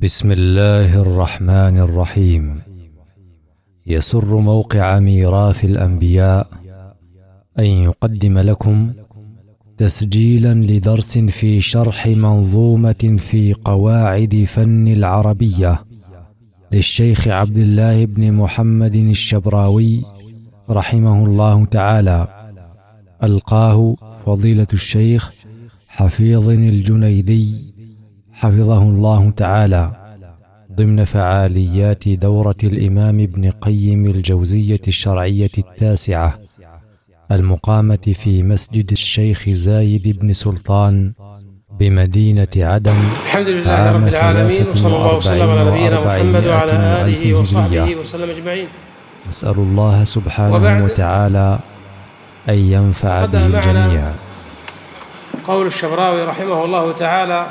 بسم الله الرحمن الرحيم. يسر موقع ميراث الأنبياء أن يقدم لكم تسجيلا لدرس في شرح منظومة في قواعد فن العربية للشيخ عبد الله بن محمد الشبراوي رحمه الله تعالى، ألقاه فضيلة الشيخ حفيظ الجنيدي حفظه الله تعالى ضمن فعاليات دورة الإمام ابن قيم الجوزية الشرعية التاسعة المقامة في مسجد الشيخ زايد بن سلطان بمدينة عدن الحمد لله رب العالمين، وصلى الله وسلم على نبينا محمد وعلى آله وصحبه وسلم أجمعين. نسأل الله سبحانه وتعالى أن ينفع به الجميع. قول الشبراوي رحمه الله تعالى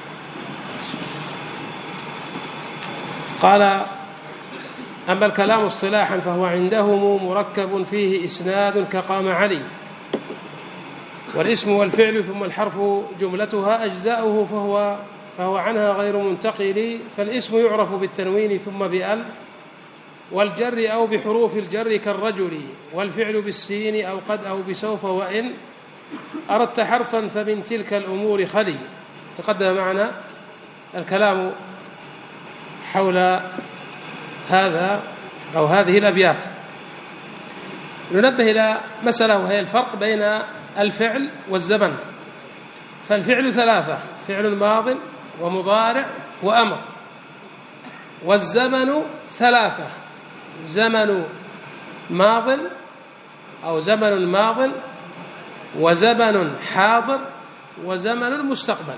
قال: أما الكلام اصطلاحا فهو عندهم مركب فيه إسناد كقام علي، والاسم والفعل ثم الحرف جملتها أجزاؤه فهو عنها غير منتقل، فالاسم يعرف بالتنوين ثم بأل والجر أو بحروف الجر كالرجل، والفعل بالسين أو قد أو بسوف وإن أردت حرفا فمن تلك الأمور خلي. تقدم معنا الكلام حول هذا أو هذه الأبيات. ننبه إلى مسألة وهي الفرق بين الفعل والزمن. فالفعل ثلاثة: فعل ماض ومضارع وأمر. والزمن ثلاثة: زمن ماض أو زمن ماض، وزمن حاضر، وزمن مستقبل.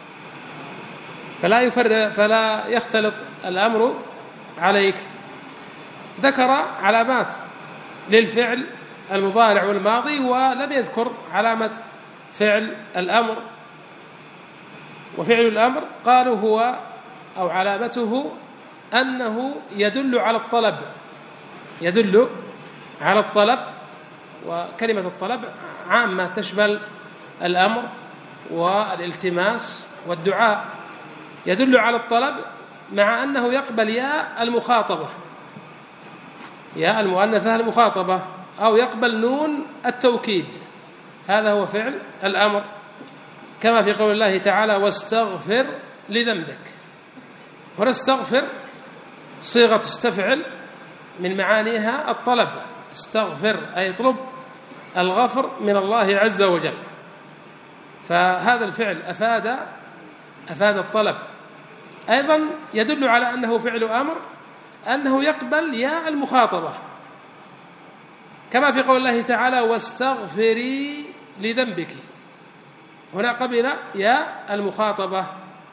فلا يختلط الأمر عليك. ذكر علامات للفعل المضارع والماضي، ولم يذكر علامة فعل الأمر. وفعل الأمر قالوا هو أو علامته أنه يدل على الطلب، يدل على الطلب، وكلمة الطلب عامة تشمل الأمر والالتماس والدعاء. يدل على الطلب مع أنه يقبل ياء المخاطبة، ياء المؤنثة المخاطبة، أو يقبل نون التوكيد. هذا هو فعل الأمر، كما في قول الله تعالى: واستغفر لذنبك. هنا استغفر صيغة استفعل من معانيها الطلب. استغفر أي اطلب الغفر من الله عز وجل. فهذا الفعل أفاد الطلب. أيضا يدل على أنه فعل أمر أنه يقبل ياء المخاطبة، كما في قول الله تعالى: واستغفري لذنبك. هنا قبل ياء المخاطبة.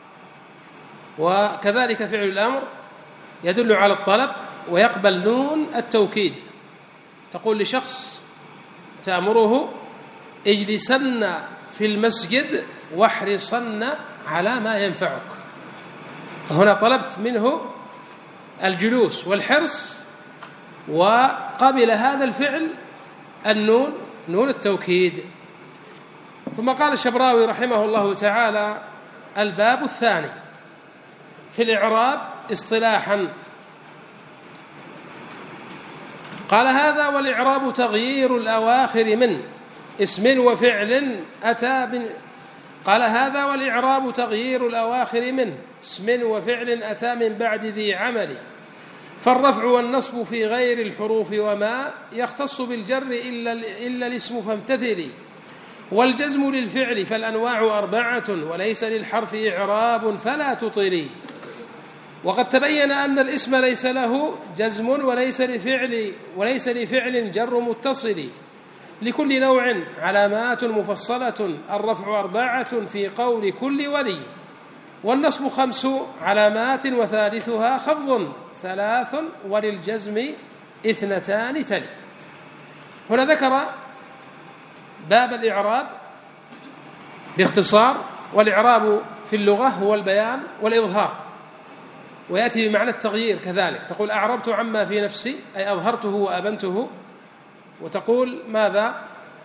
وكذلك فعل الأمر يدل على الطلب ويقبل نون التوكيد. تقول لشخص تأمره: اجلسن في المسجد واحرصن على ما ينفعك. فهنا طلبت منه الجلوس والحرص، وقبل هذا الفعل النون، نون التوكيد. ثم قال الشبراوي رحمه الله تعالى: الباب الثاني في الإعراب اصطلاحا. قال: هذا والإعراب تغيير الأواخر من اسم وفعل قال: هذا والإعراب تغيير الأواخر من اسم وفعل أتى من بعد ذي عمل، فالرفع والنصب في غير الحروف وما يختص بالجر إلا الاسم فامتثلي، والجزم للفعل فالأنواع أربعة، وليس للحرف إعراب فلا تطلي. وقد تبين أن الاسم ليس له جزم وليس لفعل جر متصل، لكل نوع علامات مفصلة، الرفع أربعة في قول كل ولي، والنصب 5 علامات وثالثها خفض 3، وللجزم 2 تلي. هنا ذكر باب الإعراب باختصار. والإعراب في اللغة هو البيان والإظهار، ويأتي بمعنى التغيير كذلك. تقول: أعربت عما في نفسي، أي أظهرته وأبنته. وتقول ماذا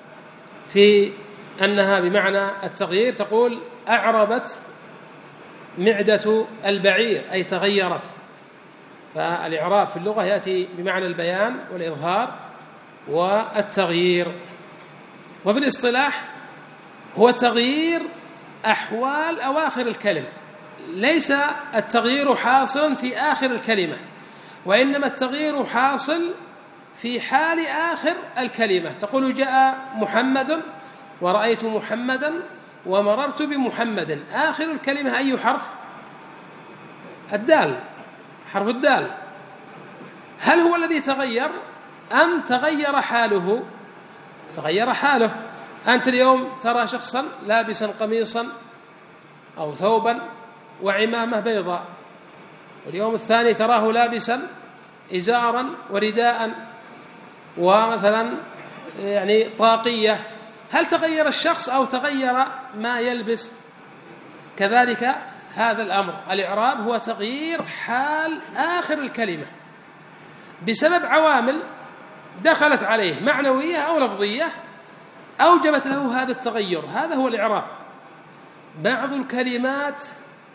في أنها بمعنى التغيير؟ تقول: أعربت معدة البعير أي تغيرت. فالإعراب في اللغة يأتي بمعنى البيان والإظهار والتغيير. وفي الاصطلاح هو تغيير أحوال أواخر الكلمة، ليس التغيير حاصل في آخر الكلمة، وإنما التغيير حاصل في حال آخر الكلمة. تقول جاء محمد ورأيت محمدا ومررت بمحمد، آخر الكلمة أي حرف؟ الدال، حرف الدال. هل هو الذي تغير أم تغير حاله؟ تغير حاله. أنت اليوم ترى شخصا لابسا قميصا أو ثوبا وعمامة بيضاء، واليوم الثاني تراه لابسا إزارا ورداء ومثلا يعني طاقية. هل تغير الشخص أو تغير ما يلبس؟ كذلك هذا الأمر، الإعراب هو تغيير حال آخر الكلمة بسبب عوامل دخلت عليه معنوية أو لفظية أوجبت له هذا التغير. هذا هو الإعراب. بعض الكلمات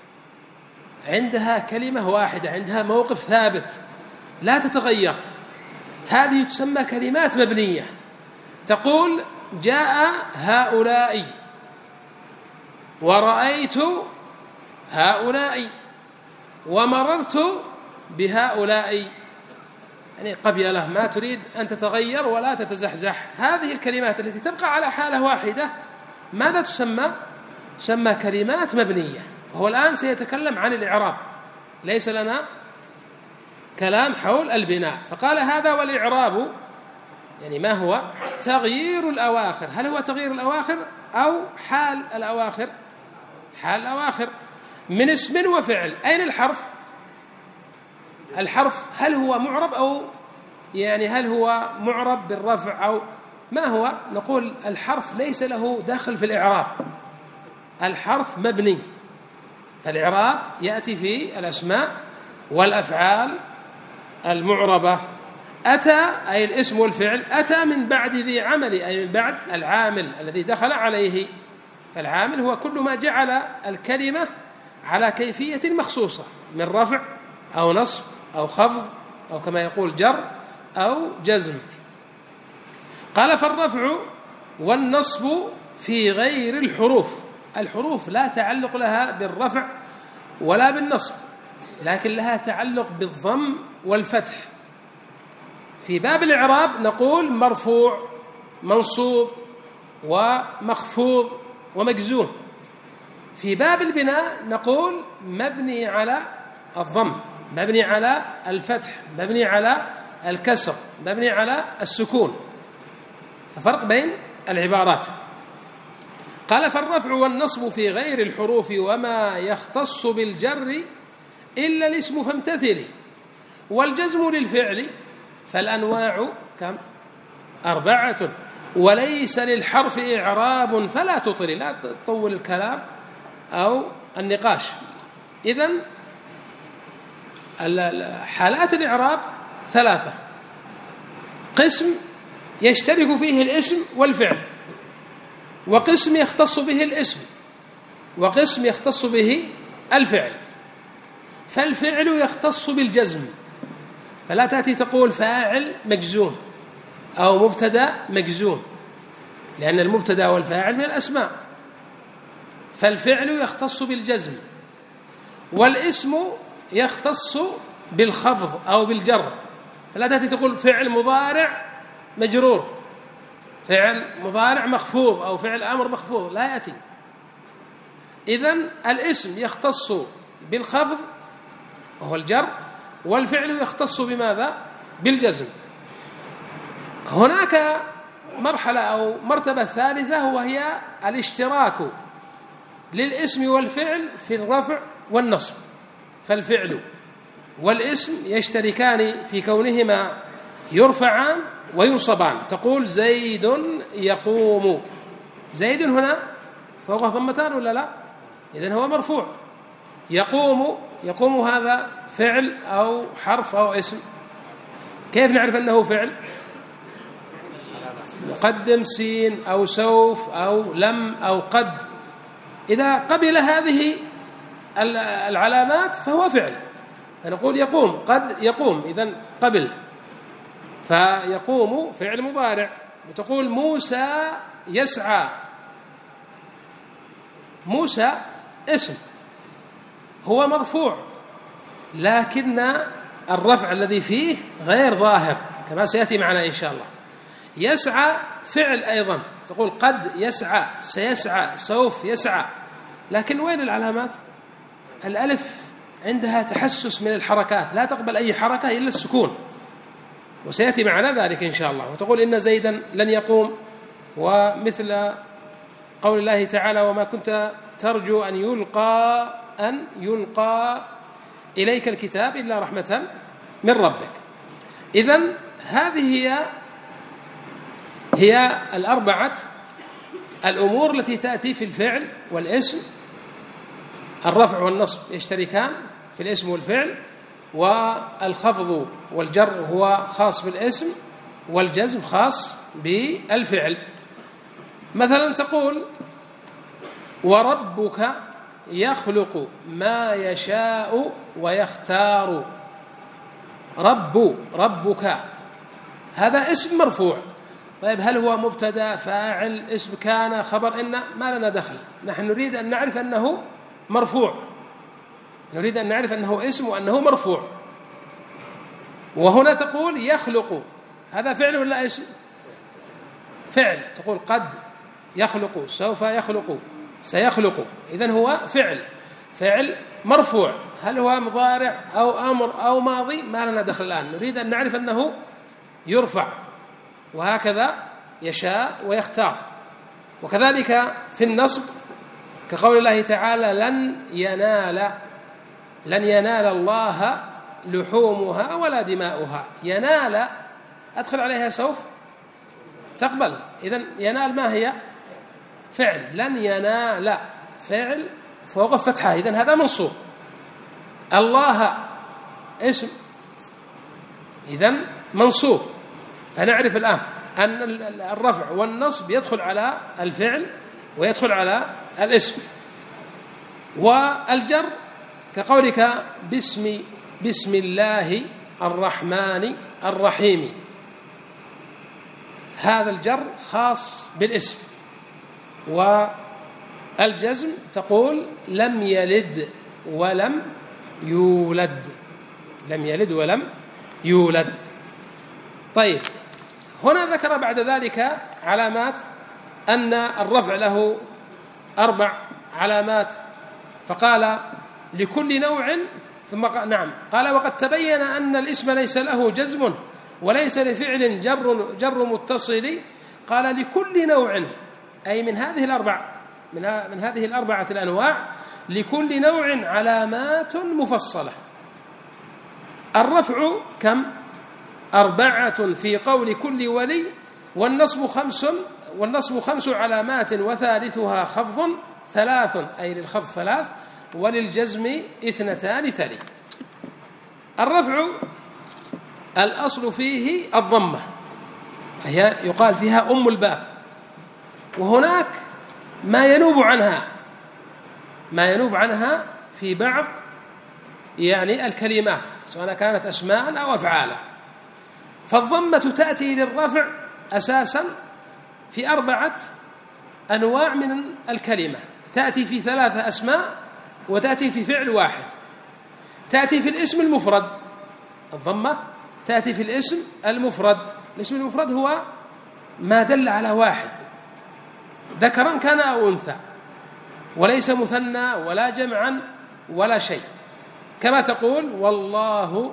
عندها كلمة واحدة، عندها موقف ثابت لا تتغير، هذه تسمى كلمات مبنية. تقول جاء هؤلاء ورأيت هؤلاء ومررت بهؤلاء، يعني قبيلة ما تريد أن تتغير ولا تتزحزح. هذه الكلمات التي تبقى على حالة واحدة ماذا تسمى؟ تسمى كلمات مبنية. وهو الآن سيتكلم عن الإعراب، ليس لنا كلام حول البناء. فقال هذا والإعراب يعني ما هو؟ تغيير الأواخر. هل هو تغيير الأواخر أو حال الأواخر؟ حال الأواخر من اسم وفعل. أين الحرف؟ الحرف هل هو معرب أو يعني هل هو معرب بالرفع أو ما هو؟ نقول الحرف ليس له دخل في الإعراب، الحرف مبني. فالإعراب يأتي في الأسماء والأفعال المعربة. أتى أي الاسم والفعل، أتى من بعد ذي عمل أي من بعد العامل الذي دخل عليه. فالعامل هو كل ما جعل الكلمة على كيفية مخصوصة من رفع أو نصب أو خفض أو كما يقول جر أو جزم. قال فالرفع والنصب في غير الحروف. الحروف لا تعلق لها بالرفع ولا بالنصب، لكن لها تعلق بالضم والفتح. في باب الإعراب نقول مرفوع، منصوب، ومخفوض، ومجزوم. في باب البناء نقول مبني على الضم، مبني على الفتح، مبني على الكسر، مبني على السكون. ففرق بين العبارات. قال فالرفع والنصب في غير الحروف وما يختص بالجر إلا الاسم فامتثله، والجزم للفعل فالأنواع كم؟ 4، وليس للحرف إعراب فلا تطل. لا تطول الكلام أو النقاش. إذن حالات الإعراب 3: قسم يشترك فيه الاسم والفعل، وقسم يختص به الاسم، وقسم يختص به الفعل. فالفعل يختص بالجزم، فلا تأتي تقول فاعل مجزوم أو مبتدأ مجزوم، لأن المبتدأ والفاعل من الأسماء. فالفعل يختص بالجزم، والاسم يختص بالخفض أو بالجر. فلا تأتي تقول فعل مضارع مجرور، فعل مضارع مخفوض، أو فعل أمر مخفوض، لا يأتي. إذن الاسم يختص بالخفض وهو الجر، والفعل يختص بماذا؟ بالجزم. هناك مرحلة أو مرتبة ثالثة، وهي الاشتراك للاسم والفعل في الرفع والنصب. فالفعل والاسم يشتركان في كونهما يرفعان وينصبان. تقول زيد يقوم، زيد هنا فوق ضمتان ولا لا؟ إذن هو مرفوع. يقوم، يقوم هذا فعل أو حرف أو اسم. كيف نعرف أنه فعل؟ مقدم سين أو سوف أو لم أو قد. إذا قبل هذه العلامات فهو فعل، فنقول يقوم، قد يقوم، إذن قبل، فيقوم فعل مضارع. وتقول موسى يسعى، موسى اسم هو مرفوع، لكن الرفع الذي فيه غير ظاهر كما سيأتي معنا إن شاء الله. يسعى فعل أيضا، تقول قد يسعى، سيسعى، سوف يسعى، لكن وين العلامات؟ الألف عندها تحسس من الحركات، لا تقبل أي حركة إلا السكون، وسيأتي معنا ذلك إن شاء الله. وتقول إن زيدا لن يقوم، ومثل قول الله تعالى وما كنت ترجو أن يلقى إليك الكتاب إلا رحمة من ربك. إذن هذه هي الأربعة الأمور التي تأتي في الفعل والاسم. الرفع والنصب يشتركان في الاسم والفعل، والخفض والجر هو خاص بالاسم، والجزم خاص بالفعل. مثلا تقول وربك يخلق ما يشاء ويختار. ربك هذا اسم مرفوع. طيب هل هو مبتدا، فاعل، اسم كان، خبر إن؟ ما لنا دخل، نحن نريد أن نعرف أنه مرفوع، نريد أن نعرف أنه اسم وأنه مرفوع. وهنا تقول يخلق، هذا فعل ولا اسم؟ فعل. تقول قد يخلق، سوف يخلق، سيخلق، إذن هو فعل مرفوع. هل هو مضارع أو أمر أو ماضي؟ ما لنا دخل الآن، نريد أن نعرف أنه يرفع. وهكذا يشاء ويختار. وكذلك في النصب كقول الله تعالى لن ينال الله لحومها ولا دماؤها. ينال أدخل عليها سوف تقبل، إذن ينال ما هي؟ فعل. لن ينال فعل فوق فتحة، إذن هذا منصوب. الله اسم، إذن منصوب. فنعرف الآن أن الرفع والنصب يدخل على الفعل ويدخل على الاسم. والجر كقولك بسم الله الرحمن الرحيم، هذا الجر خاص بالاسم. والجزم تقول لم يلد ولم يولد، لم يلد ولم يولد. طيب هنا ذكر بعد ذلك علامات، أن الرفع له 4 علامات، فقال لكل نوع، ثم قال وقد تبين أن الاسم ليس له جزم وليس لفعل جر متصل. قال لكل نوع، أي من هذه الأربعة الأنواع، لكل نوع علامات مفصلة. الرفع كم؟ 4 في قول كل ولي، والنصب 5 علامات، وثالثها خفض 3، أي للخفض 3، وللجزم 2 تلي. الرفع الأصل فيه الضمة، هي يقال فيها أم الباب، وهناك ما ينوب عنها في بعض الكلمات، سواء كانت أسماء أو أفعالا. فالضمة تأتي للرفع أساسا في 4 أنواع من الكلمة، تأتي في 3 أسماء، وتأتي في فعل واحد. تأتي في الاسم المفرد، الضمة تأتي في الاسم المفرد. الاسم المفرد هو ما دل على واحد، ذكرا كان أو أنثى، وليس مثنى ولا جمعا ولا شيء، كما تقول والله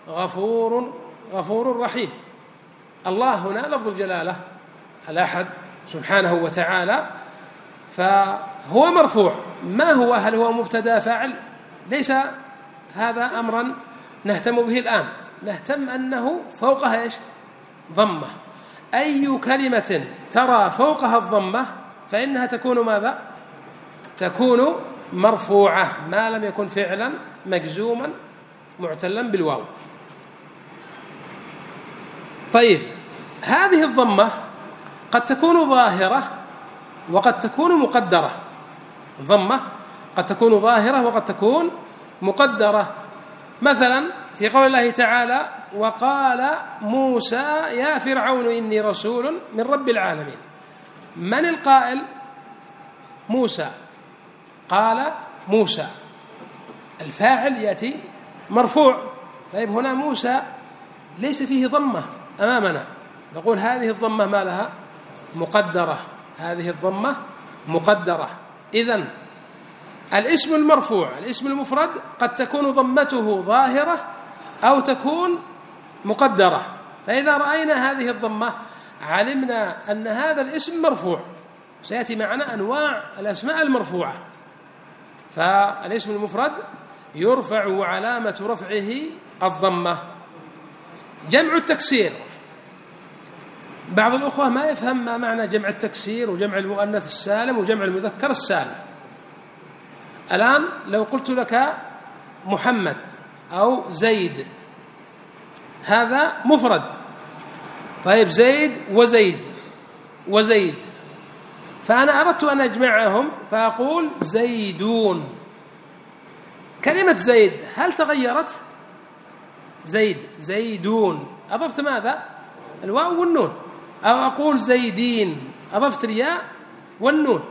غفور رحيم. الله هنا لفظ الجلالة الأحد سبحانه وتعالى، فهو مرفوع. ما هو؟ هل هو مبتدا فاعل؟ ليس هذا أمرا نهتم به الآن، نهتم أنه فوقها ضمة. أي كلمة ترى فوقها الضمة فإنها تكون ماذا؟ تكون مرفوعة، ما لم يكن فعلا مجزوما معتلا بالواو. طيب هذه الضمة قد تكون ظاهرة وقد تكون مقدرة. الضمة قد تكون ظاهرة وقد تكون مقدرة. مثلا في قول الله تعالى: وقال موسى يا فرعون إني رسول من رب العالمين. من القائل؟ موسى. قال موسى، الفاعل يأتي مرفوع. طيب هنا موسى ليس فيه ضمة أمامنا، نقول هذه الضمة ما لها؟ مقدرة. هذه الضمة مقدرة. إذن الاسم المرفوع، الاسم المفرد، قد تكون ضمته ظاهرة أو تكون مقدرة. فإذا رأينا هذه الضمة علمنا أن هذا الاسم مرفوع. سيأتي معنا أنواع الأسماء المرفوعة. فالاسم المفرد يرفع وعلامة رفعه الضمة. جمع التكسير، بعض الأخوة ما يفهم ما معنى جمع التكسير وجمع المؤنث السالم وجمع المذكر السالم. الآن لو قلت لك محمد أو زيد، هذا مفرد. طيب زيد وزيد وزيد، فأنا أردت أن أجمعهم فأقول زيدون. كلمة زيد هل تغيرت؟ زيد زيدون، أضفت ماذا؟ الواو والنون. أو أقول زيدين، أضفت الياء والنون.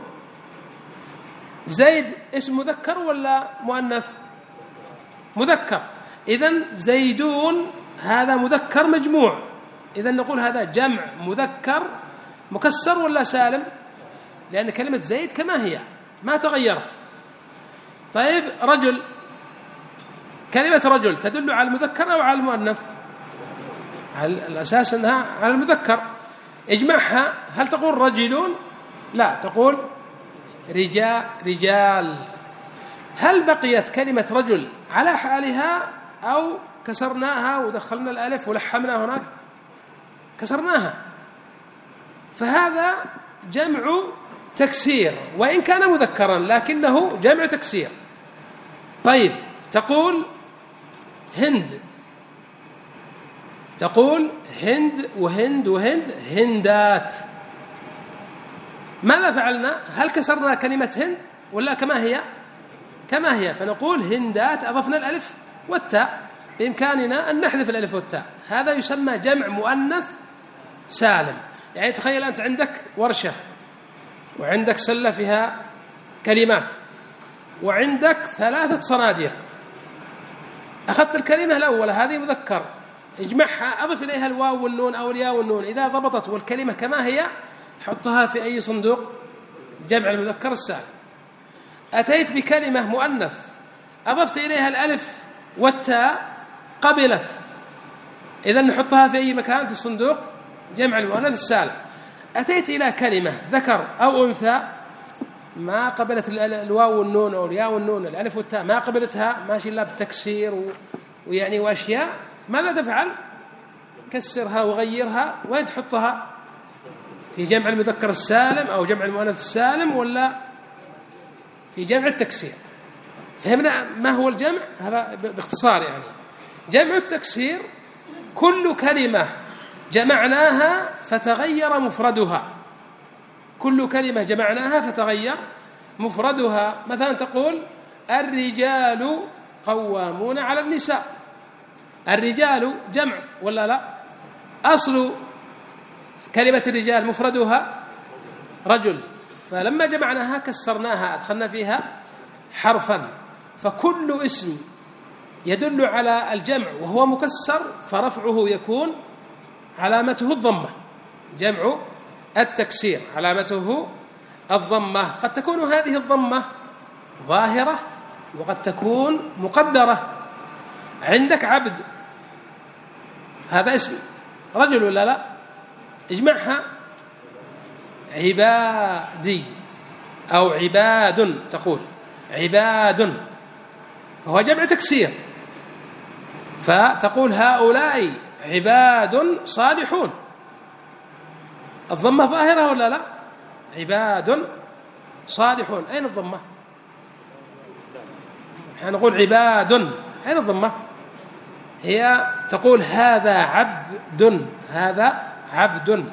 زيد اسم مذكر ولا مؤنث؟ مذكر. إذن زيدون هذا مذكر مجموع، إذن نقول هذا جمع مذكر مكسر ولا سالم؟ لأن كلمة زيد كما هي ما تغيرت. طيب رجل، كلمة رجل تدل على المذكر أو على المؤنث؟ على الأساس أنها على المذكر. اجمعها، هل تقول رجلون؟ لا، تقول رجال. هل بقيت كلمة رجل على حالها أو كسرناها ودخلنا الألف ولحمنا هناك؟ كسرناها. فهذا جمع تكسير وإن كان مذكرا لكنه جمع تكسير. طيب تقول هند، تقول هند وهند وهند، هندات. ماذا فعلنا؟ هل كسرنا كلمة هند ولا كما هي؟ كما هي. فنقول هندات، أضفنا الألف والتاء، بإمكاننا أن نحذف الألف والتاء. هذا يسمى جمع مؤنث سالم. يعني تخيل أنت عندك ورشة وعندك سلة فيها كلمات وعندك 3 صناديق. أخذت الكلمة الأولى هذه مذكر، اجمعها، أضف إليها الواو والنون أو الياء والنون. إذا ضبطت والكلمة كما هي حطها في أي صندوق؟ جمع المذكر السالم. أتيت بكلمة مؤنث أضفت إليها الألف والتاء، قبلت، إذن نحطها في أي مكان؟ في الصندوق جمع المؤنث السالم. أتيت إلى كلمة ذكر أو أنثى ما قبلت الواو والنون أو الياء والنون، الألف والتاء ما قبلتها، ماشي إلا بالتكسير ويعني وأشياء، ماذا تفعل؟ كسرها وغيرها. وين تحطها؟ في جمع المذكر السالم أو جمع المؤنث السالم ولا في جمع التكسير؟ فهمنا ما هو الجمع؟ هذا باختصار. يعني جمع التكسير كل كلمة جمعناها فتغير مفردها، كل كلمة جمعناها فتغير مفردها. مثلا تقول الرجال قوامون على النساء. الرجال جمع ولا لا؟ أصل كلمة الرجال مفردها رجل، فلما جمعناها كسرناها، أدخلنا فيها حرفا. فكل اسم يدل على الجمع وهو مكسر فرفعه يكون علامته الضمة. جمع التكسير علامته الضمة. قد تكون هذه الضمة ظاهرة وقد تكون مقدرة. عندك عبد، هذا اسم رجل ولا لا؟ اجمعها، عبادي أو عباد، تقول عباد، فهو جمع تكسير. فتقول هؤلاء عباد صالحون. الضمة ظاهرة ولا لا؟ عباد صالحون، أين الضمة؟ نقول عباد، أين الضمة؟ هي تقول هذا عبد، هذا عبد.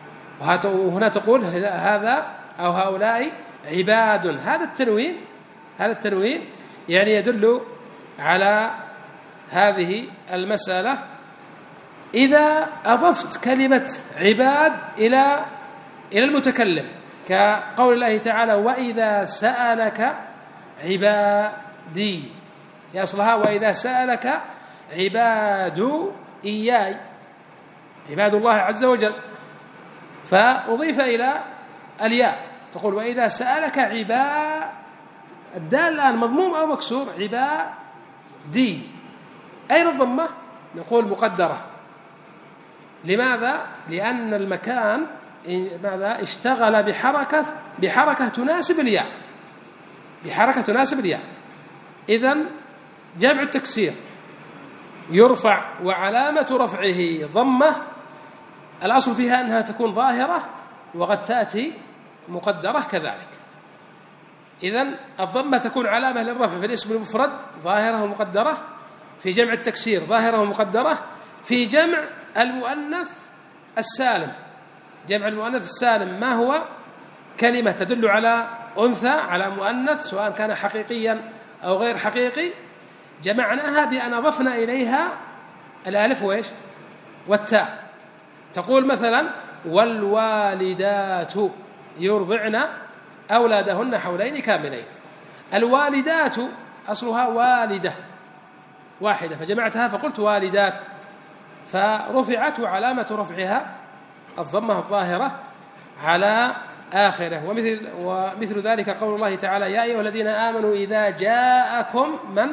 وهنا تقول هذا أو هؤلاء عباد. هذا التنوين هذا التنوين يعني يدل على هذه المسألة. إذا أضفت كلمة عباد إلى المتكلم كقول الله تعالى وإذا سألك عبادي، يصلها وإذا سألك عباد إياي، عباد الله عز وجل، فأضيف إلى الياء تقول وإذا سألك عباد، الدال الآن مضموم أو مكسور؟ عبادي. أين الضمة؟ نقول مقدرة. لماذا؟ لأن المكان ماذا؟ اشتغل بحركة تناسب الياء، بحركة تناسب الياء. إذن جمع التكسير يرفع وعلامة رفعه ضمة، الأصل فيها أنها تكون ظاهرة وقد تأتي مقدرة كذلك. إذن الضمة تكون علامة للرفع في الاسم المفرد ظاهرة ومقدرة، في جمع التكسير ظاهرة ومقدرة، في جمع المؤنث السالم. جمع المؤنث السالم ما هو؟ كلمة تدل على أنثى، على مؤنث، سواء كان حقيقيا أو غير حقيقي، جمعناها بأن أضفنا إليها الألف وإيش؟ والتاء. تقول مثلا والوالدات يرضعن أولادهن حولين كاملين. الوالدات أصلها والدة واحدة فجمعتها فقلت والدات، فرفعت وعلامة رفعها الضمة الظاهرة على آخره. ومثل ذلك قول الله تعالى يا أيها الذين آمنوا إذا جاءكم من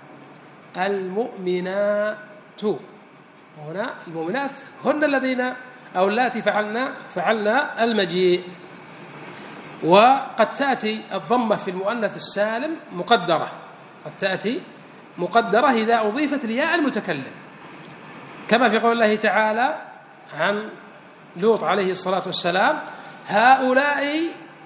المؤمنات، هنا المؤمنات هن الذين أو اللاتي فعلنا المجيء. وقد تأتي الضمة في المؤنث السالم مقدرة، قد تأتي مقدرة إذا أضيفت لياء المتكلم، كما في قول الله تعالى عن لوط عليه الصلاة والسلام هؤلاء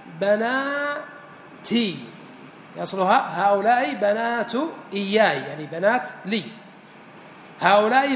بناتي، يصلها هؤلاء بنات إياي، يعني بنات لي. هؤلاء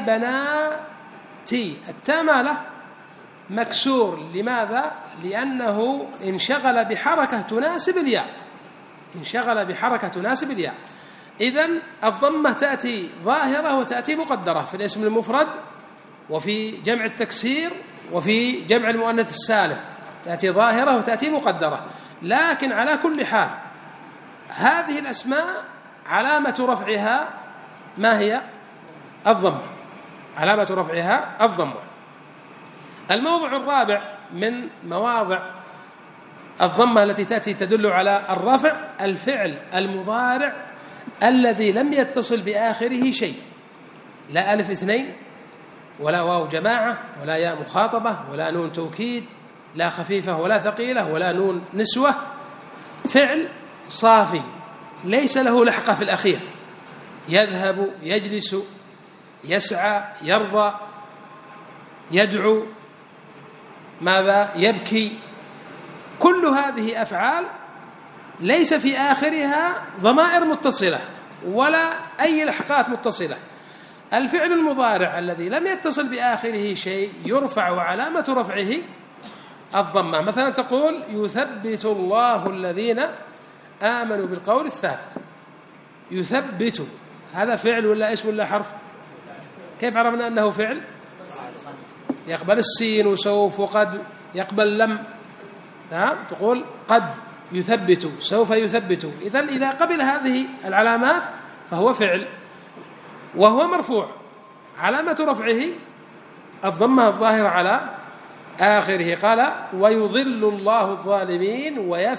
بناتي، التاء ماله؟ مكسور. لماذا؟ لأنه انشغل بحركة تناسب الياء، انشغل بحركة تناسب الياء. إذن الضمة تأتي ظاهرة وتأتي مقدرة في الاسم المفرد وفي جمع التكسير وفي جمع المؤنث السالم، تأتي ظاهرة وتأتي مقدرة. لكن على كل حال هذه الأسماء علامة رفعها ما هي؟ الضمة، علامة رفعها الضمة. الموضع الرابع من مواضع الضمة التي تأتي تدل على الرفع الفعل المضارع الذي لم يتصل بآخره شيء، لا ألف اثنين ولا واو جماعة ولا ياء مخاطبة ولا نون توكيد، لا خفيفة ولا ثقيلة ولا نون نسوة، فعل صافي ليس له لحقة في الأخير، يذهب، يجلس، يسعى، يرضى، يدعو، ماذا؟ يبكي. كل هذه أفعال ليس في آخرها ضمائر متصلة ولا أي لحقات متصلة. الفعل المضارع الذي لم يتصل بآخره شيء يرفع وعلامة رفعه الضمة. مثلا تقول يثبت الله الذين آمنوا بالقول الثابت. يثبت هذا فعل ولا اسم ولا حرف؟ كيف عرفنا أنه فعل؟ يقبل السين وسوف وقد، يقبل لم. تقول قد يثبت، سوف يثبت. إذن إذا قبل هذه العلامات فهو فعل وهو مرفوع، علامة رفعه الضمة الظاهرة على آخره. قال ويضل الله الظالمين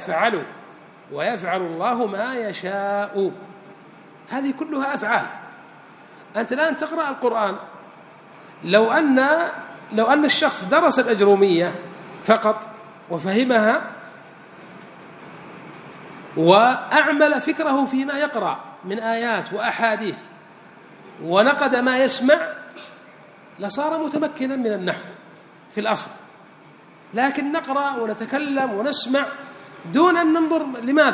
ويفعل الله ما يشاء. هذه كلها أفعال. أنت الآن تقرأ القرآن، لو أن الشخص درس الأجرومية فقط وفهمها وأعمل فكره فيما يقرأ من آيات وأحاديث ونقد ما يسمع لصار متمكنا من النحو في الأصل. لكن نقرأ ونتكلم ونسمع دون أن ننظر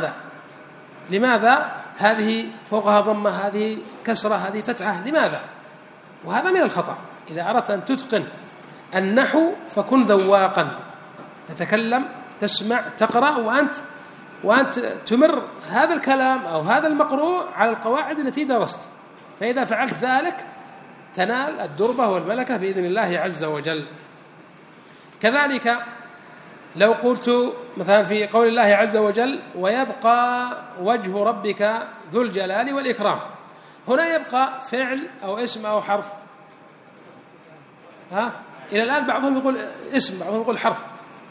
لماذا هذه فوقها ضمة، هذه كسرة، هذه فتحة، لماذا؟ وهذا من الخطأ. إذا أردت أن تتقن النحو فكن ذواقا، تتكلم، تسمع، تقرأ وأنت وأنت تمر هذا الكلام أو هذا المقروء على القواعد التي درست، فإذا فعلت ذلك تنال الدربة والملكة بإذن الله عز وجل. كذلك لو قلت مثلا في قول الله عز وجل ويبقى وجه ربك ذو الجلال والإكرام، هنا يبقى فعل أو اسم أو حرف؟ إلى الآن بعضهم يقول اسم، بعضهم يقول حرف.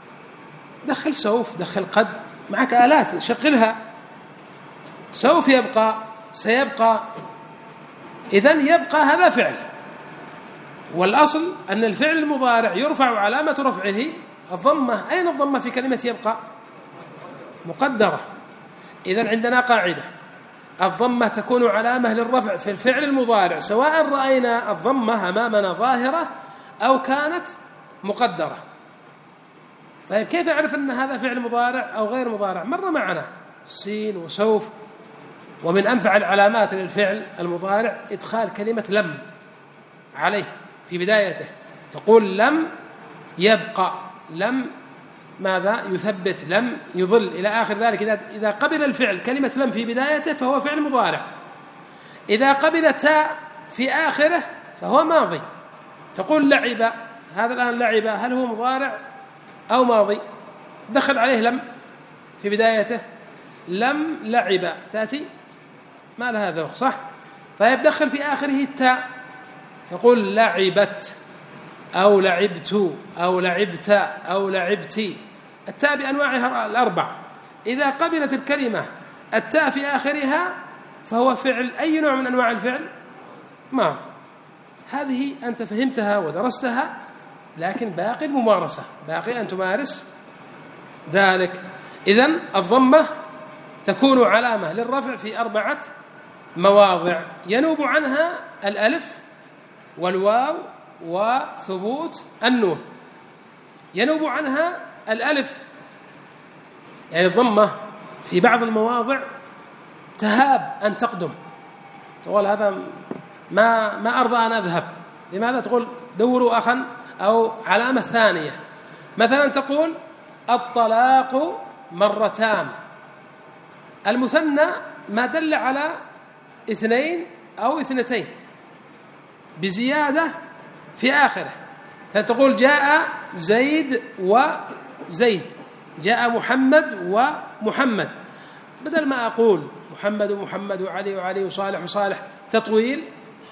دخل سوف، دخل قد، معك آلات شغلها. سوف يبقى، سيبقى، إذن يبقى هذا فعل، والأصل أن الفعل المضارع يرفع علامة رفعه الضمة. أين الضمة في كلمة يبقى؟ مقدرة. إذن عندنا قاعدة: الضمة تكون علامة للرفع في الفعل المضارع سواء رأينا الضمة أمامنا ظاهرة أو كانت مقدرة. طيب كيف أعرف أن هذا فعل مضارع أو غير مضارع؟ مر معنا سين وسوف. ومن أنفع العلامات للفعل المضارع إدخال كلمة لم عليه في بدايته، تقول لم يبقى، لم ماذا؟ يثبت، لم يضل، إلى آخر ذلك. إذا قبل الفعل كلمة لم في بدايته فهو فعل مضارع. إذا قبل تاء في آخره فهو ماضي. تقول لعب، هذا الآن لعب، هل هو مضارع أو ماضي؟ دخل عليه لم في بدايته، لم لعب تأتي ما لها ذوق، صح؟ طيب دخل في آخره التاء، تقول لعبت أو لعبت أو لعبت أو لعبتي. التاء بأنواعها الأربع. إذا قبلت الكلمة التاء في آخرها فهو فعل. أي نوع من أنواع الفعل؟ ماضي. هذه أنت فهمتها ودرستها، لكن باقي الممارسة، باقي أن تمارس ذلك. إذن الضمة تكون علامة للرفع في 4 مواضع ينوب عنها الألف والواو وثبوت النون. ينوب عنها الألف، يعني الضمة في بعض المواضع تهاب أن تقدم، تقول هذا ما أرضى أن أذهب. لماذا؟ تقول دوروا أخا، أو علامة ثانية. مثلا تقول الطلاق مرتان. المثنى ما دل على 2 أو 2 بزيادة في آخره. فتقول جاء زيد وزيد، جاء محمد ومحمد، بدل ما أقول محمد ومحمد وعلي وعلي وصالح وصالح تطويل،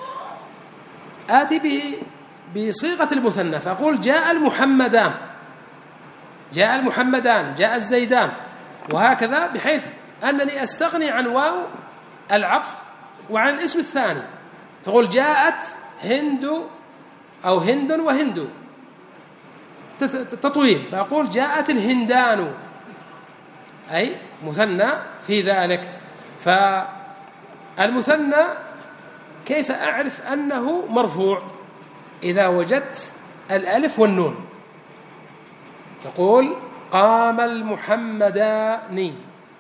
آتي به بصيغة المثنى فأقول جاء المحمدان، جاء المحمدان، جاء الزيدان، وهكذا، بحيث أنني أستغني عن واو العطف وعن الاسم الثاني. تقول جاءت هند أو هند وهند تطويل، فأقول جاءت الهندان، أي مثنى في ذلك. فالمثنى كيف أعرف أنه مرفوع؟ إذا وجدت الألف والنون. تقول قام المحمدان.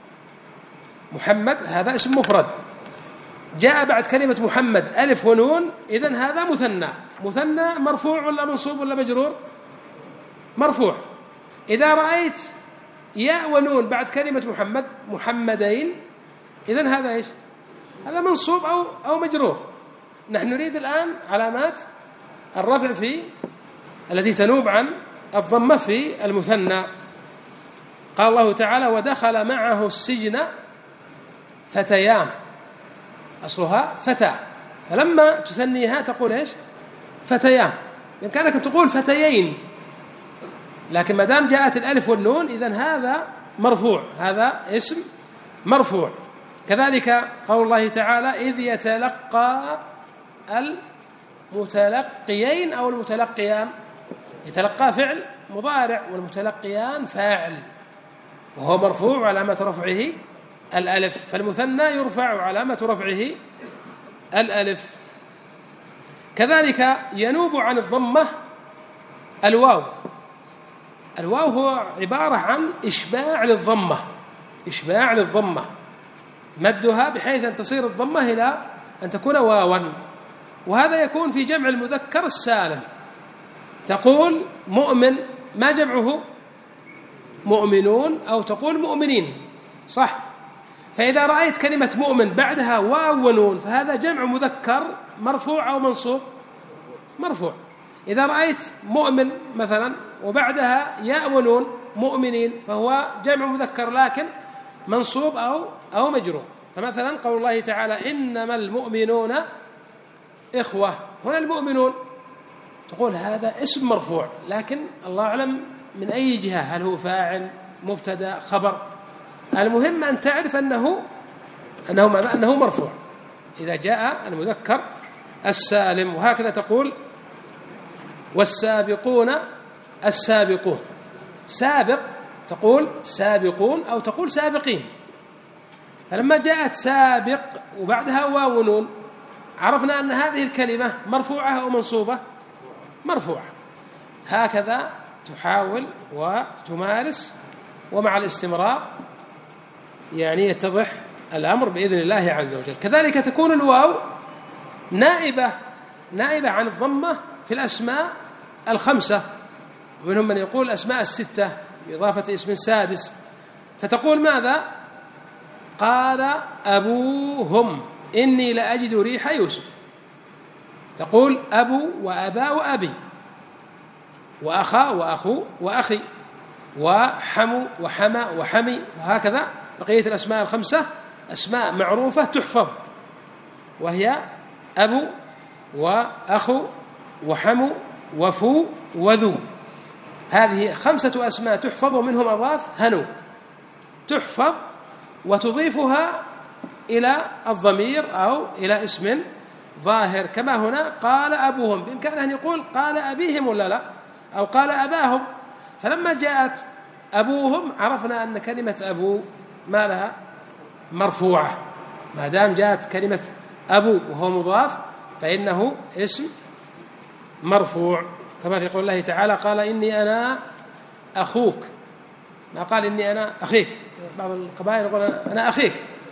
محمد هذا اسم مفرد، جاء بعد كلمة محمد ألف ونون، إذن هذا مثنى. مثنى مرفوع ولا منصوب ولا مجرور؟ مرفوع. إذا رأيت ياء ونون بعد كلمة محمد، محمدين، إذن هذا إيش؟ هذا منصوب أو مجرور. نحن نريد الآن علامات الرفع في التي تنوب عن الضمة في المثنى. قال الله تعالى ودخل معه السجن فتيان، أصلها فتى، فلما تثنيها تقول إيش؟ فتيان. يمكنك أن تقول فتيين، لكن ما دام جاءت الألف والنون إذن هذا مرفوع، هذا اسم مرفوع. كذلك قول الله تعالى إذ يتلقى المتلقيين أو المتلقيان. يتلقى فعل مضارع والمتلقيان فاعل، وهو مرفوع علامة رفعه الألف، فالمثنى يرفع علامة رفعه الألف. كذلك ينوب عن الضمة الواو. الواو هو عبارة عن إشباع للضمة، إشباع للضمة، مدها بحيث أن تصير الضمة إلى أن تكون واوا، وهذا يكون في جمع المذكر السالم. تقول مؤمن، ما جمعه؟ مؤمنون، أو تقول مؤمنين، صح؟ فإذا رأيت كلمة مؤمن بعدها واو ونون فهذا جمع مذكر مرفوع أو منصوب؟ مرفوع. إذا رأيت مؤمن مثلا وبعدها ياء ونون مؤمنين فهو جمع مذكر لكن منصوب أو مجرور. فمثلا قول الله تعالى إنما المؤمنون إخوة، هنا المؤمنون تقول هذا اسم مرفوع لكن الله أعلم من أي جهة، هل هو فاعل مبتدأ خبر؟ المهم أن تعرف أنه مرفوع إذا جاء المذكر السالم. وهكذا تقول والسابقون السابقون، سابق تقول سابقون أو تقول سابقين. فلما جاءت سابق وبعدها واو ونون عرفنا أن هذه الكلمة مرفوعة أو منصوبة؟ مرفوعة. هكذا تحاول وتمارس، ومع الاستمرار يعني يتضح الأمر بإذن الله عز وجل. كذلك تكون الواو نائبة عن الضمة في الأسماء الخمسة، ومنهم من يقول الأسماء الستة بإضافة اسم سادس، فتقول ماذا؟ قال أبوهم إني لأجد ريح يوسف، تقول أبو وأبا وأبي وأخا وأخو وأخي وحمو وحمى وحمي، وهكذا بقية الأسماء الخمسة أسماء معروفة تحفظ، وهي أبو وأخو وحمو وفو وذو. هذه 5 أسماء تحفظ، ومنهم أضاف هنو تحفظ وتضيفها إلى الضمير أو إلى اسم ظاهر، كما هنا قال أبوهم، بإمكانه أن يقول قال أبيهم ولا لا، أو قال أباهم. فلما جاءت أبوهم عرفنا أن كلمة أبو ما لها؟ مرفوعة، ما دام جاءت كلمة أبو وهو مضاف فإنه اسم مرفوع، كما في قول الله تعالى قال إني أنا أخوك، ما قال إني أنا أخيك. بعض القبائل يقول أنا أخيك،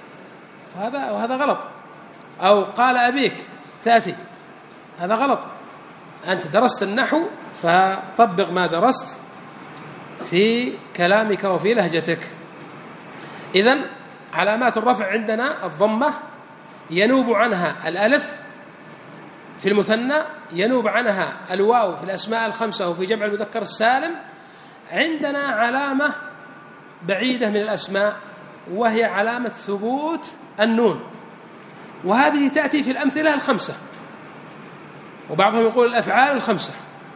وهذا غلط. أو قال أبيك تأتي، هذا غلط. أنت درست النحو فطبق ما درست في كلامك وفي لهجتك. إذن علامات الرفع عندنا الضمة، ينوب عنها الألف في المثنى، ينوب عنها الواو في الأسماء الخمسة وفي جمع المذكر السالم. عندنا علامة بعيدة من الأسماء وهي علامة ثبوت النون، وهذه تأتي في الأمثلة الخمسة، وبعضهم يقول الأفعال الخمسة.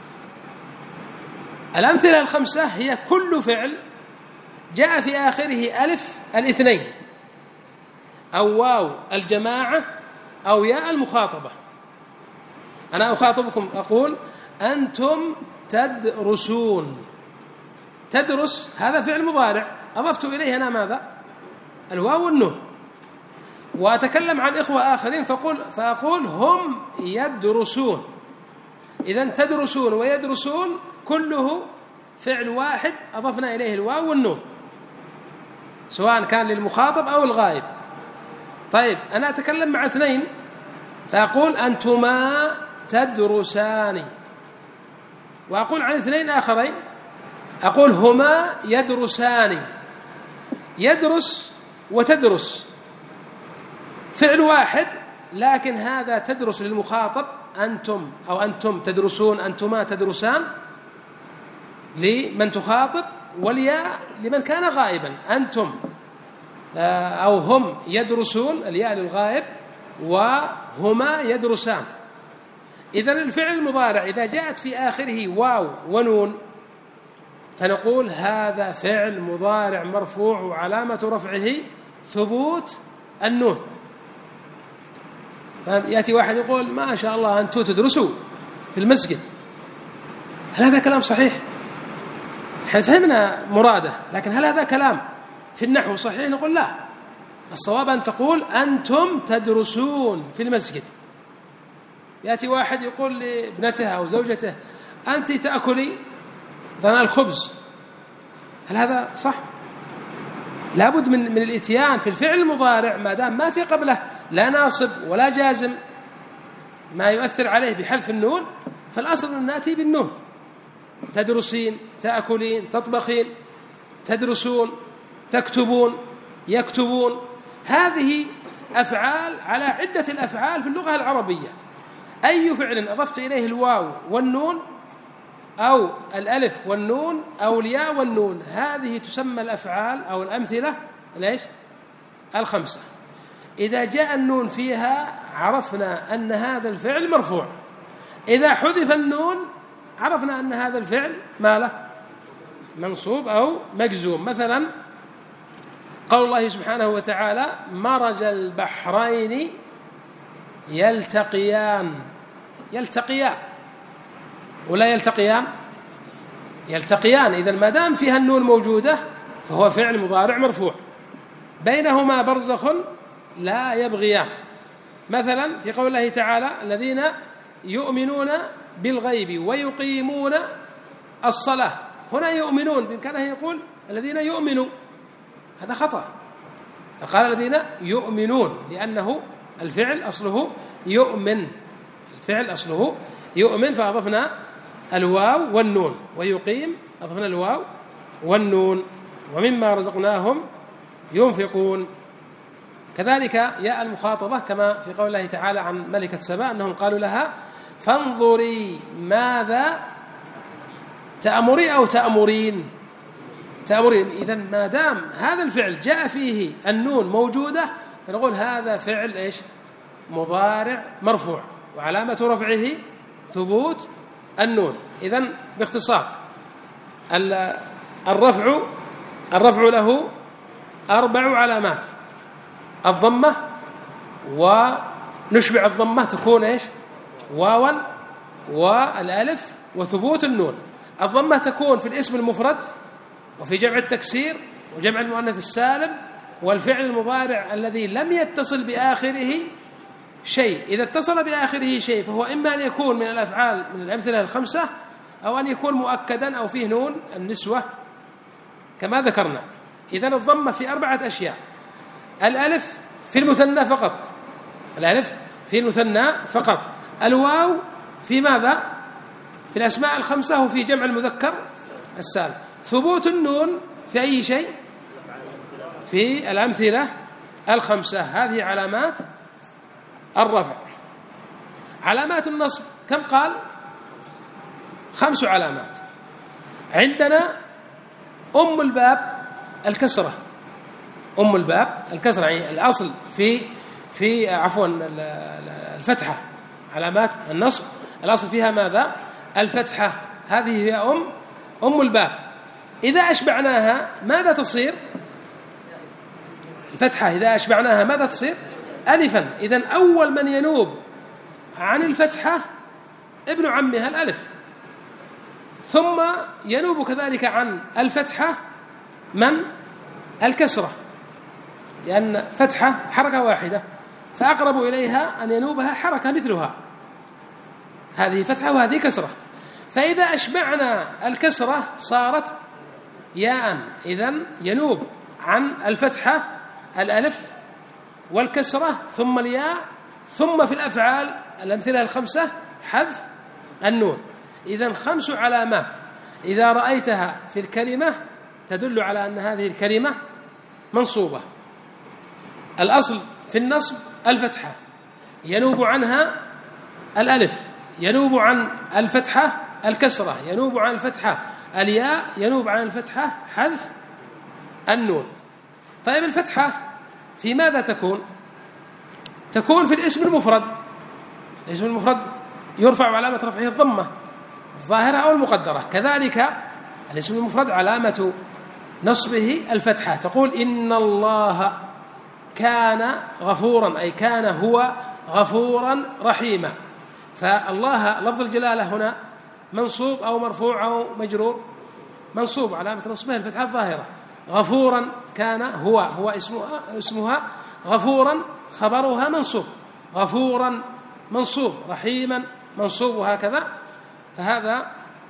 الأمثلة الخمسة هي كل فعل جاء في آخره ألف الاثنين أو واو الجماعة أو ياء المخاطبة. أنا أخاطبكم أقول أنتم تدرسون، تدرس هذا فعل مضارع أضفت إليه أنا ماذا؟ الواو والنون. وأتكلم عن إخوة آخرين فأقول هم يدرسون. إذن تدرسون ويدرسون كله فعل واحد أضفنا إليه الواو والنون، سواء كان للمخاطب أو الغائب. طيب أنا أتكلم مع اثنين فأقول أنتما تدرسان، وأقول عن اثنين آخرين أقول هما يدرسان. يدرس وتدرس فعل واحد، لكن هذا تدرس للمخاطب أنتم، أو أنتم تدرسون، أنتما تدرسان لمن تخاطب، والياء لمن كان غائبا، أنتم أو هم يدرسون الياء للغائب، وهما يدرسان. إذن الفعل المضارع إذا جاءت في آخره واو ونون فنقول هذا فعل مضارع مرفوع وعلامة رفعه ثبوت النون. فيأتي واحد يقول ما شاء الله أنتم تدرسوا في المسجد، هل هذا كلام صحيح؟ احنا فهمنا مراده، لكن هل هذا كلام في النحو صحيح؟ نقول لا، الصواب أن تقول أنتم تدرسون في المسجد. يأتي واحد يقول لابنته أو زوجته أنت تأكلي مثلا الخبز، هل هذا صح؟ لابد من الاتيان في الفعل المضارع ما دام ما في قبله لا ناصب ولا جازم ما يؤثر عليه بحذف النون، فالأصل أن نأتي بالنون. تدرسين، تأكلين، تطبخين، تدرسون، تكتبون، يكتبون. هذه أفعال على عدة الأفعال في اللغة العربية. أي فعل أضفت إليه الواو والنون أو الألف والنون أو الياء والنون، هذه تسمى الأفعال أو الأمثلة ليش؟ الخمسة. إذا جاء النون فيها عرفنا أن هذا الفعل مرفوع، إذا حذف النون عرفنا أن هذا الفعل ما له منصوب أو مجزوم. مثلا قول الله سبحانه وتعالى مرج البحرين يلتقيان. يلتقيان ولا يلتقيان؟ يلتقيان. إذن ما دام فيها النون موجودة فهو فعل مضارع مرفوع، بينهما برزخ لا يبغيان. مثلا في قول الله تعالى الذين يؤمنون بالغيب ويقيمون الصلاة، هنا يؤمنون بإمكانه يقول الذين يؤمنوا، هذا خطأ، فقال الذين يؤمنون لأنه الفعل أصله يؤمن، الفعل أصله يؤمن، فأضفنا الواو والنون. ويقيم أضفنا الواو والنون. ومما رزقناهم ينفقون. كذلك ياء المخاطبة كما في قول الله تعالى عن ملكة سبأ أنهم قالوا لها فانظري ماذا تأمري أو تأمرين. تأمرين. إذن ما دام هذا الفعل جاء فيه النون موجودة فنقول هذا فعل إيش؟ مضارع مرفوع، وعلامة رفعه ثبوت النون. إذن باختصار الرفع له 4 علامات: الضمة، ونشبع الضمة تكون إيش؟ واوا، والألف، وثبوت النون. الضمة تكون في الاسم المفرد وفي جمع التكسير وجمع المؤنث السالم والفعل المضارع الذي لم يتصل بآخره شيء. إذا اتصل بآخره شيء فهو إما أن يكون من الأفعال من الأمثلة الخمسة أو أن يكون مؤكدا أو فيه نون النسوة كما ذكرنا. إذن الضمة في 4 أشياء: الألف في المثنى فقط، الألف في المثنى فقط، الواو في ماذا؟ في الأسماء الخمسة وفي جمع المذكر السالم، ثبوت النون في أي شيء؟ في الأمثلة الخمسة. هذه علامات الرفع. علامات النصب كم قال؟ 5 علامات. عندنا أم الباب الكسرة، أم الباب الكسرة، يعني الأصل في عفوا الفتحة. علامات النصب الأصل فيها ماذا؟ الفتحة. هذه هي أم الباب. إذا أشبعناها ماذا تصير؟ الفتحة إذا أشبعناها ماذا تصير؟ ألفا. إذن أول من ينوب عن الفتحة ابن عمها الألف، ثم ينوب كذلك عن الفتحة من؟ الكسرة، لأن فتحة حركة واحدة فأقرب إليها أن ينوبها حركة مثلها، هذه فتحة وهذه كسرة. فإذا أشبعنا الكسرة صارت ياء، إذن ينوب عن الفتحة الألف والكسرة ثم الياء، ثم في الأفعال الأمثلة الخمسة حذف النون. إذن 5 علامات إذا رأيتها في الكلمة تدل على أن هذه الكلمة منصوبة. الأصل في النصب الفتحة، ينوب عنها الألف، ينوب عن الفتحة الكسرة، ينوب عن الفتحة الياء، ينوب عن الفتحة حذف النون. طيب الفتحة في ماذا تكون؟ تكون في الاسم المفرد. الاسم المفرد يرفع علامة رفعه الضمة الظاهرة أو المقدرة. كذلك الاسم المفرد علامة نصبه الفتحة. تقول إن الله كان غفورا، أي كان هو غفورا رحيما. فالله لفظ الجلالة هنا منصوب أو مرفوع أو مجرور؟ منصوب، علامة نصبه الفتحة الظاهرة. غفورا كان هو اسمها غفورا، خبرها منصوب، غفورا منصوب، رحيما منصوب، وهكذا. فهذا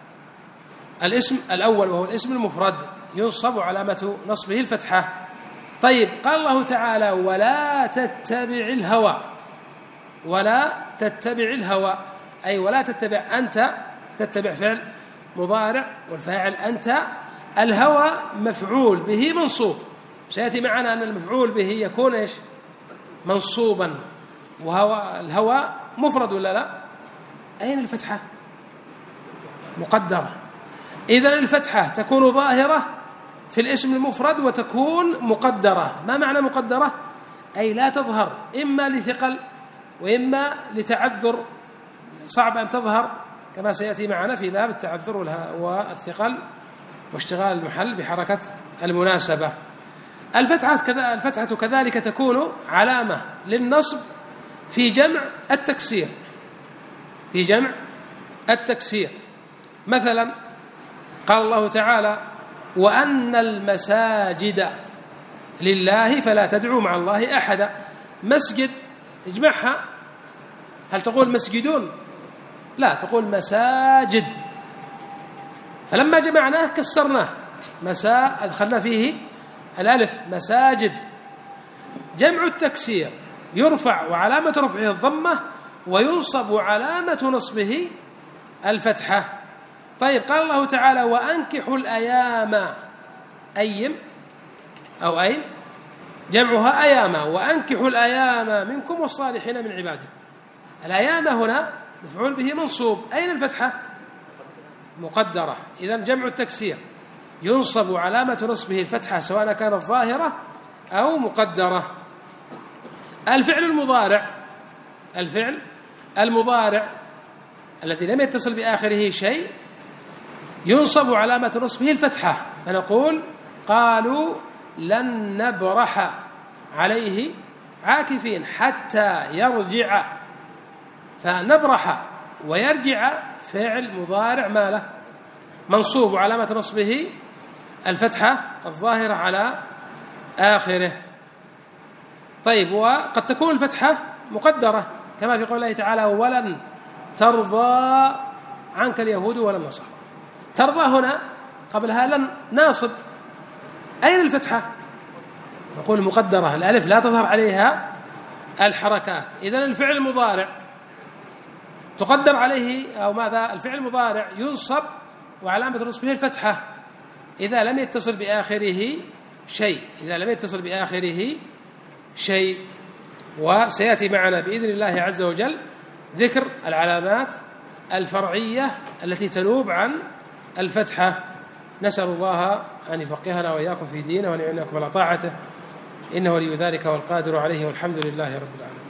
الاسم الأول وهو الاسم المفرد ينصب علامة نصبه الفتحة. طيب قال الله تعالى ولا تتبع الهوى. ولا تتبع الهوى أي ولا تتبع أنت، تتبع فعل مضارع والفاعل أنت، الهوى مفعول به منصوب سيأتي معنا أن المفعول به يكون إيش؟ منصوبا، الهواء مفرد ولا لا؟ أين الفتحة؟ مقدرة. إذن الفتحة تكون ظاهرة في الاسم المفرد وتكون مقدرة. ما معنى مقدرة؟ أي لا تظهر، إما لثقل وإما لتعذر، صعب أن تظهر كما سيأتي معنا في باب التعذر والثقل واشتغال المحل بحركة المناسبة. الفتحة كذلك تكون علامة للنصب في جمع التكسير، في جمع التكسير. مثلا قال الله تعالى: وأن المساجد لله فلا تدعوا مع الله أحدا. مسجد اجمعها، هل تقول مسجدون؟ لا، تقول مساجد. فلما جمعناه كسرناه، أدخلنا فيه الألف، مساجد. جمع التكسير يرفع وعلامة رفعه الضمة، وينصب علامة نصبه الفتحة. طيب، قال الله تعالى: وأنكحوا الأيام، أيم أو أين، جمعها أياما، وأنكحوا الأيام منكم والصالحين من عبادكم. الأيام هنا مفعول به منصوب، أين الفتحة؟ مقدرة. إذن جمع التكسير ينصب علامة نصبه الفتحة سواء كانت ظاهرة أو مقدرة. الفعل المضارع الذي لم يتصل بآخره شيء ينصب علامة نصبه الفتحة، فنقول: قالوا لن نبرح عليه عاكفين حتى يرجع. فنبرح ويرجع فعل مضارع ما له؟ منصوب، علامة نصبه الفتحة الظاهرة على آخره. طيب، وقد تكون الفتحة مقدرة كما في قول الله تعالى: ولن ترضى عنك اليهود ولا النصارى. ترضى هنا قبلها لن ناصب، أين الفتحة؟ نقول مقدرة، الألف لا تظهر عليها الحركات. إذن الفعل المضارع تقدر عليه أو ماذا؟ الفعل المضارع ينصب وعلامة نصبه الفتحة إذا لم يتصل بآخره شيء. وسيأتي معنا بإذن الله عز وجل ذكر العلامات الفرعية التي تنوب عن الفتحة. نسأل الله أن يفقهنا وإياكم في دينه وأن يعينكم على طاعته، إنه ولي ذلك والقادر عليه، والحمد لله رب العالمين.